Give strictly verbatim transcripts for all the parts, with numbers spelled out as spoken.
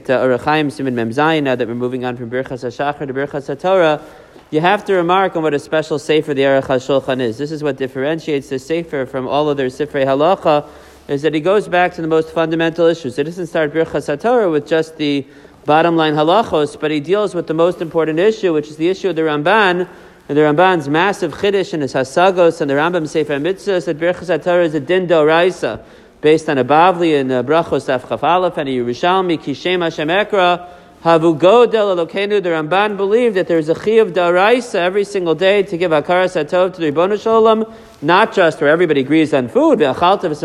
to Orach Chaim Siman Mem Zayin, now that we're moving on from Birchas HaShachar to Birchas HaTorah, you have to remark on what a special sefer the Aruch HaShulchan is. This is what differentiates the sefer from all other Sifrei Halacha, is that he goes back to the most fundamental issues. It doesn't start Birchas HaTorah with just the bottom line halachos, but he deals with the most important issue, which is the issue of the Ramban, and the Ramban's massive chiddush and his hasagos, and the Rambam Sefer Mitzvahs, that Birchas HaTorah is a din d'oraisa, based on a Bavli and a Brachos Daf Chaf Aleph and a Yerushalmi, Kishem Hashem Ekra, Havu Godel Elokeinu. The Ramban believed that there is a chiyuv d'oraisa every single day to give hakaras hatov to the Ribono Shel Olam, not just where everybody agrees on food. If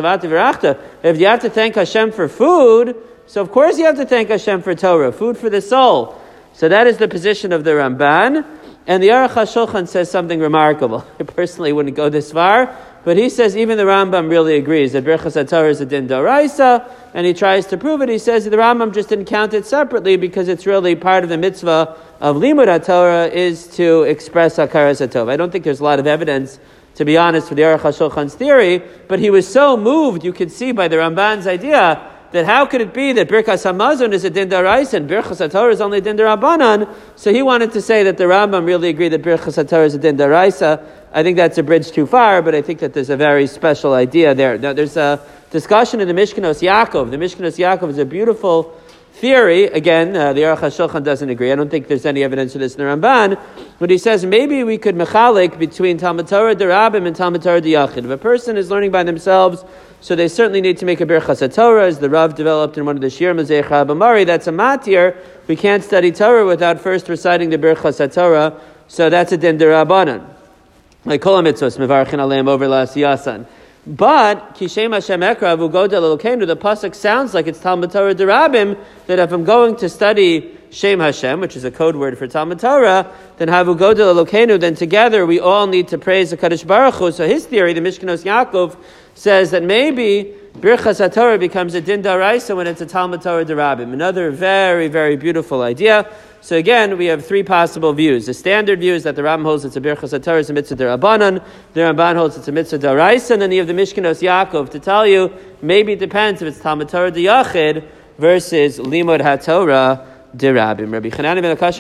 you have to thank Hashem for food, so of course you have to thank Hashem for Torah, food for the soul. So that is the position of the Ramban. And the Aruch HaShulchan says something remarkable. I personally wouldn't go this far, but he says even the Rambam really agrees that Birchas HaTorah is a din d'oraisa, and he tries to prove it. He says that the Rambam just didn't count it separately because it's really part of the mitzvah of Limud HaTorah is to express hakaras hatov. I don't think there's a lot of evidence, to be honest, for the Aruch HaShulchan's theory, but he was so moved, you could see by the Ramban's idea, that how could it be that Birkas HaMazon is a din d'oraisa and Birchas HaTorah is only a din d'Rabbanan? So he wanted to say that the Rambam really agreed that Birchas HaTorah is a din d'oraisa. I think that's a bridge too far, but I think that there's a very special idea there. Now, there's a discussion in the Mishkanos Yaakov. The Mishkanos Yaakov is a beautiful theory. Again, uh, the Aruch HaShulchan doesn't agree. I don't think there's any evidence for this in the Ramban. But he says maybe we could mechalik between Talmud Torah d'Rabim and Talmud Torah d'Yachid. If a person is learning by themselves, so they certainly need to make a Birchas HaTorah, as the Rav developed in one of the Shirim of Zeich HaBamari. That's a matir. We can't study Torah without first reciting the Birchas HaTorah. So that's a din d'Rabbanan. Like kol mitzvos mevarchin aleim over la'asiyasan. But Kishem Hashem Ekra Avu Godel Elokeinu, the pasuk sounds like it's Talmud Torah d'Rabim, that if I'm going to study Shem Hashem, which is a code word for Talmud Torah, then Havu Godel Elokeinu, then together we all need to praise the Kadosh Baruch Hu. So his theory, the Mishkanos Yaakov, says that maybe Birchas HaTorah becomes a din d'oraisa when it's a Talmud Torah d'Rabim. Another very, very beautiful idea. So again, we have three possible views. The standard view is that the Rambam holds it's a Birchas HaTorah, it's a mitzvah d'Rabbanan. The Ramban holds it's a mitzvah d'oraisa. And then you have the Mishkanos Yaakov to tell you, maybe it depends if it's Talmud Torah d'Yachid versus Limud HaTorah d'Rabim. Rabbi Chanani ben Akash